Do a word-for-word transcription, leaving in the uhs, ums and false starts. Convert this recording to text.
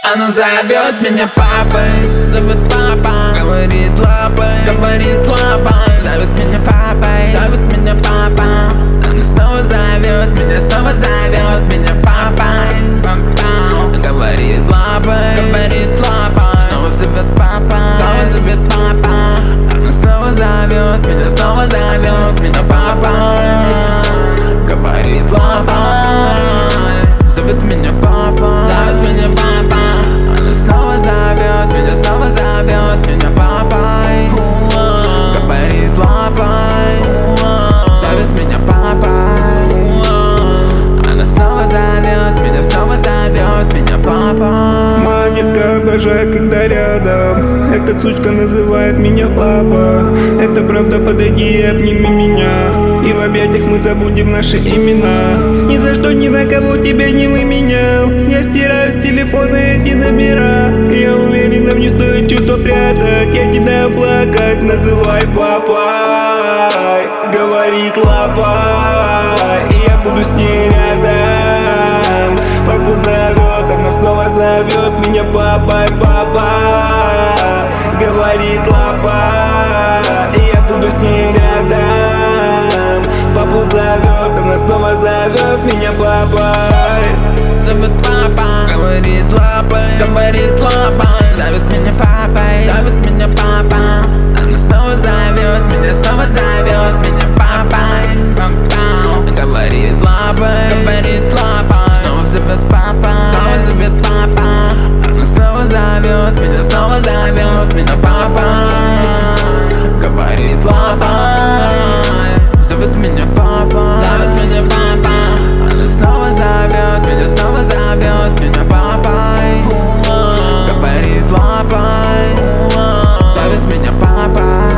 Она зовет меня папой, зовет папа, говорит лапой, говорит лапой, зовет меня папой, зовет меня папа. Она снова зовет меня, снова зовет меня папой, папа. Говорит лапой, говорит лапой, снова зовет папа, снова зовет папа. Она снова зовет меня, снова зовет меня папа. Говорит лапой, зовет меня папа, зовет меня папа. Она снова зовет меня, снова зовет меня папой. Говорит лапой, зовет меня папой. Она снова зовет меня, снова зовет меня папой. Монетка обожает, когда рядом. Эта сучка называет меня папа. Это правда, подойди и обними меня, и в объятиях мы забудем наши имена. Ни за что, ни на кого тебя не выменял. Я стираю с телефона эти номера. Я уверена, мне стоит чувство прятать. Я кидаю плакать, называй папой. Говорит лапой, и я буду с ней рядом. Папу зовет, она снова зовет меня папой, папа. Говорит лапа, и я буду с ней рядом. Папу зовет, она снова зовет меня папой. Зовет папа, говорит лапой, говорит лапой, зовет меня папой, зовет меня папа. Она снова зовет меня, снова зовет меня папой, папа. Говорит лапой, говорит лапой, снова зовет папа, снова зовет папа. Она снова зовет меня, снова зовет меня папа. Говорит лапой, зовет меня папа, зовет меня папа. Она снова зовет меня, снова зовет меня папой. Говорит лапой, зовет меня папа.